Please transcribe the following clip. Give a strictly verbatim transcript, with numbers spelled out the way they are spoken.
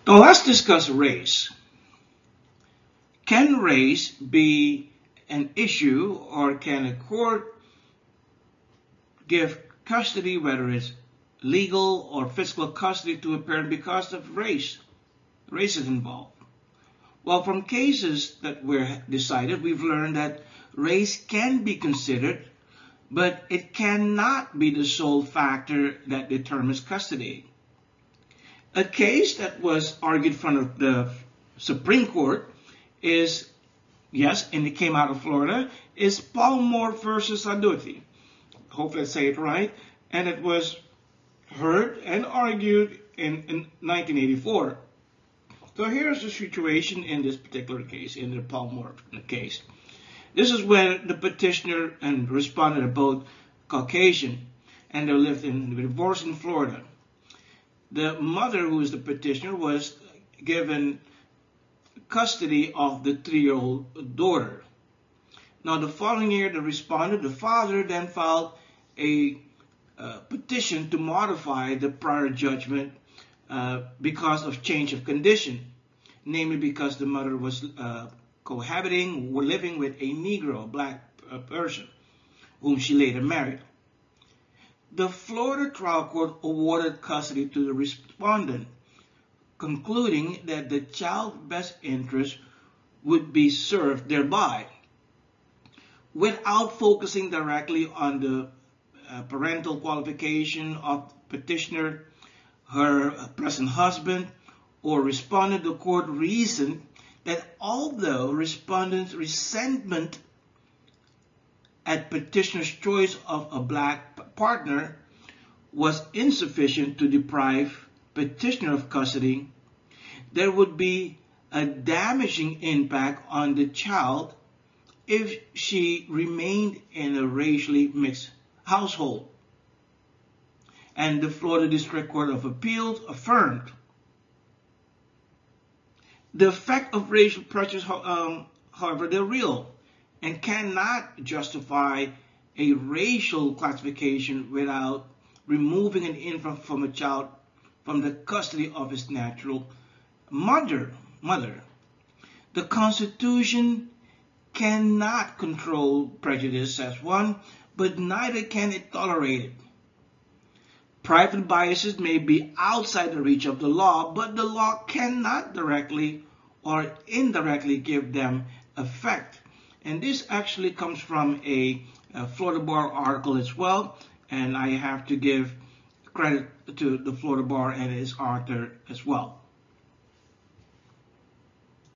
So let's discuss race. Can race be an issue, or can a court give custody, whether it's legal or physical custody, to a parent because of race? Race is involved. Well, from cases that were decided, we've learned that race can be considered, but it cannot be the sole factor that determines custody. A case that was argued in front of the Supreme Court is, yes, and it came out of Florida, is Palmore versus Aduti. Hopefully I say it right. And it was heard and argued in, in nineteen eighty-four. So here's the situation in this particular case, in the Palmore case. This is when the petitioner and respondent are both Caucasian, and they lived in divorce in Florida. The mother, who is the petitioner, was given custody of the three-year-old daughter. Now, the following year, the respondent, the father, then filed a uh, petition to modify the prior judgment uh, because of change of condition, namely because the mother was uh, cohabiting, or living with a Negro, a black uh, person, whom she later married. The Florida trial court awarded custody to the respondent, concluding that the child's best interest would be served thereby, without focusing directly on the uh, parental qualification of petitioner, her present husband, or respondent. The court reasoned that although respondent's resentment at petitioner's choice of a black partner was insufficient to deprive petitioner of custody, there would be a damaging impact on the child if she remained in a racially mixed household. And the Florida District Court of Appeals affirmed the effect of racial prejudice, um, however, they're real and cannot justify a racial classification without removing an infant from a child from the custody of his natural mother. Mother. The Constitution cannot control prejudice as one, but neither can it tolerate it. Private biases may be outside the reach of the law, but the law cannot directly or indirectly give them effect. And this actually comes from a, a Florida Bar article as well, and I have to give credit to the Florida Bar and its author as well.